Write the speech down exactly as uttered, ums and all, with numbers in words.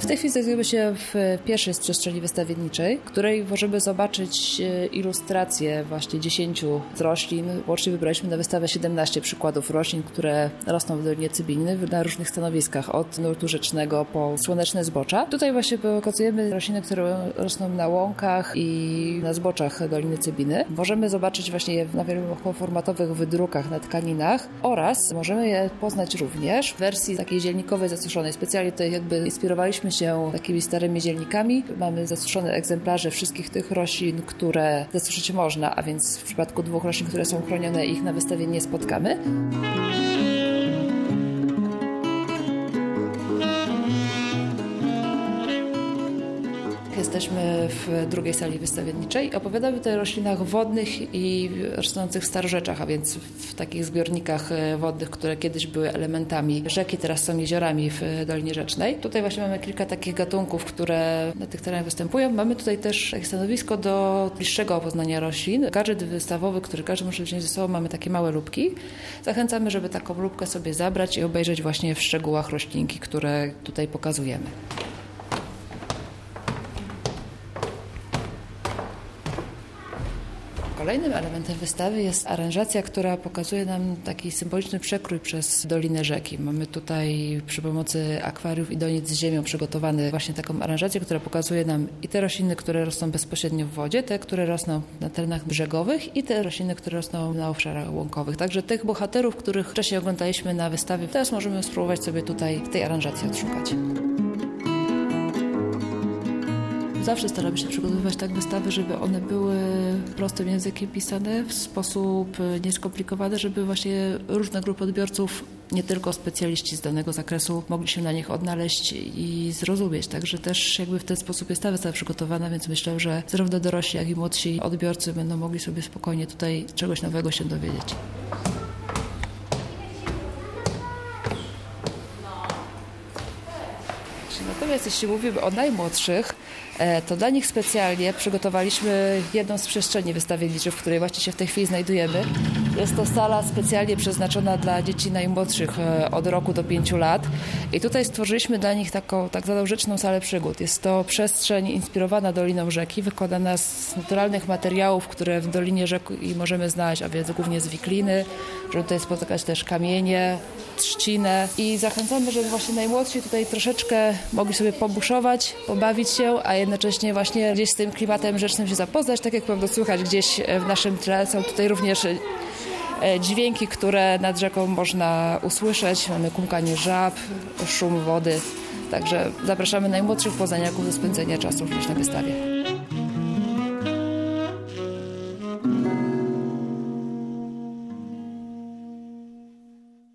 W tej chwili znajdujemy się w pierwszej z przestrzeni wystawienniczej, w której możemy zobaczyć ilustracje właśnie dziesięciu z roślin. Łącznie wybraliśmy na wystawę siedemnaście przykładów roślin, które rosną w Dolinie Cybiny na różnych stanowiskach, od nurtu rzecznego po słoneczne zbocza. Tutaj właśnie pokazujemy rośliny, które rosną na łąkach i na zboczach Doliny Cybiny. Możemy zobaczyć właśnie je na wieloformatowych wydrukach na tkaninach oraz możemy je poznać również w wersji takiej zielnikowej, zasuszonej. Specjalnie tutaj jakby inspirowaliśmy się takimi starymi zielnikami. Mamy zasuszone egzemplarze wszystkich tych roślin, które zasuszyć można, a więc w przypadku dwóch roślin, które są chronione, ich na wystawie nie spotkamy. Jesteśmy w drugiej sali wystawienniczej. Opowiadamy tutaj o roślinach wodnych i rosnących w starorzeczach, a więc w takich zbiornikach wodnych, które kiedyś były elementami rzeki, teraz są jeziorami w Dolinie Rzecznej. Tutaj właśnie mamy kilka takich gatunków, które na tych terenach występują. Mamy tutaj też takie stanowisko do bliższego opoznania roślin. Gadżet wystawowy, który każdy może wziąć ze sobą, mamy takie małe lupki. Zachęcamy, żeby taką lupkę sobie zabrać i obejrzeć właśnie w szczegółach roślinki, które tutaj pokazujemy. Kolejnym elementem wystawy jest aranżacja, która pokazuje nam taki symboliczny przekrój przez dolinę rzeki. Mamy tutaj przy pomocy akwariów i donic z ziemią przygotowany właśnie taką aranżację, która pokazuje nam i te rośliny, które rosną bezpośrednio w wodzie, te, które rosną na terenach brzegowych i te rośliny, które rosną na obszarach łąkowych. Także tych bohaterów, których wcześniej oglądaliśmy na wystawie, teraz możemy spróbować sobie tutaj w tej aranżacji odszukać. Zawsze staramy się przygotowywać tak wystawy, żeby one były prostym językiem pisane, w sposób nieskomplikowany, żeby właśnie różne grupy odbiorców, nie tylko specjaliści z danego zakresu, mogli się na nich odnaleźć i zrozumieć. Także też jakby w ten sposób jest ta wystawa przygotowana, więc myślę, że zarówno dorośli, jak i młodsi odbiorcy będą mogli sobie spokojnie tutaj czegoś nowego się dowiedzieć. Natomiast jeśli mówimy o najmłodszych, to dla nich specjalnie przygotowaliśmy jedną z przestrzeni wystawienniczych, w której właśnie się w tej chwili znajdujemy. Jest to sala specjalnie przeznaczona dla dzieci najmłodszych od roku do pięciu lat i tutaj stworzyliśmy dla nich taką tak zwaną rzeczną salę przygód. Jest to przestrzeń inspirowana Doliną Rzeki, wykładana z naturalnych materiałów, które w Dolinie Rzeki możemy znaleźć, a więc głównie z wikliny, żeby tutaj spotykać też kamienie, trzcinę i zachęcamy, żeby właśnie najmłodsi tutaj troszeczkę mogli sobie pobuszować, pobawić się, a jednocześnie właśnie gdzieś z tym klimatem rzecznym się zapoznać. Tak jak pewno słychać gdzieś w naszym tle, są tutaj również dźwięki, które nad rzeką można usłyszeć. Mamy kumkanie żab, szum wody. Także zapraszamy najmłodszych poznaniaków do spędzenia czasu również na wystawie.